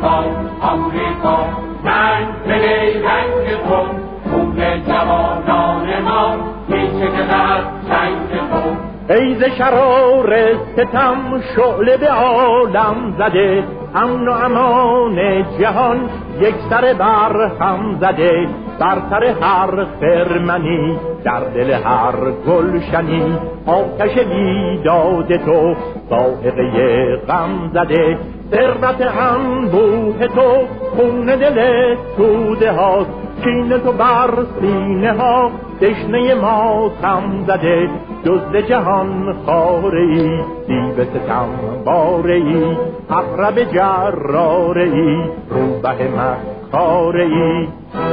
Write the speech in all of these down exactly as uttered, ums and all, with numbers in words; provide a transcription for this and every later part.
آمریکا آمریکا رنگ بلی رنگ تو خون جوانان ما پیچه که از جنگ تو ای ز شرار ستم شعله به عالم زده امن و امان جهان یک سر بر هم زده بر سر هر خرمنی در دل هر گلشنی آتش بیداد تو صاعقه غم زده ثروت انبوه تو خون دل توده ها کین تو بر سینه ها دشنه ما تم زده دزد جهان خاره ای دیو ستم باره ای عقرب جراره ای روبه مکاره ای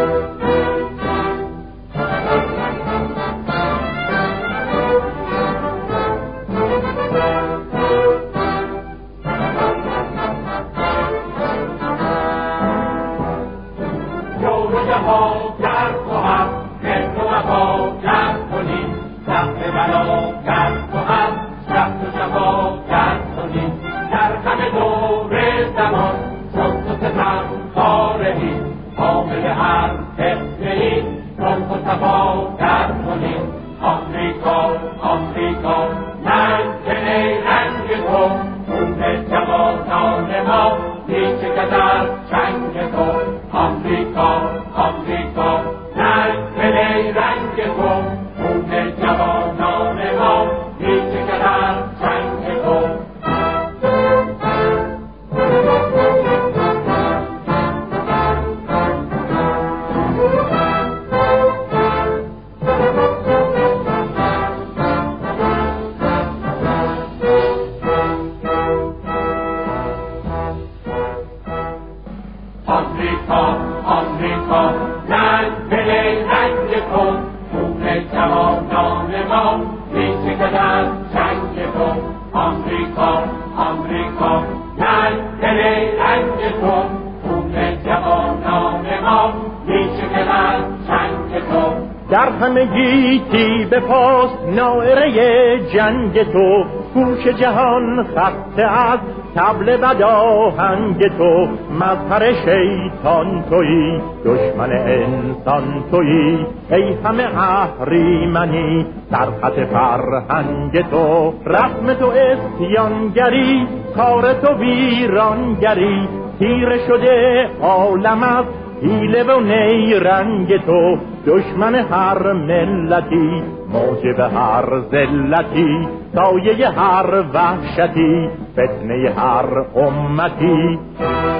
در همه گیتی به پاس نائره جنگ تو گوش جهان خسته از طبل بداهنگ تو مظهر شیطان تویی دشمن انسان تویی ای همه اهریمنی در خط فرهنگ تو رسم تو اسیانگری کار تو ویرانگری تیره شده عالم از حیله و نیرنگ تو دشمن هر ملتی موجب هر ذلتی سایه هر وحشتی فتنه هر امتی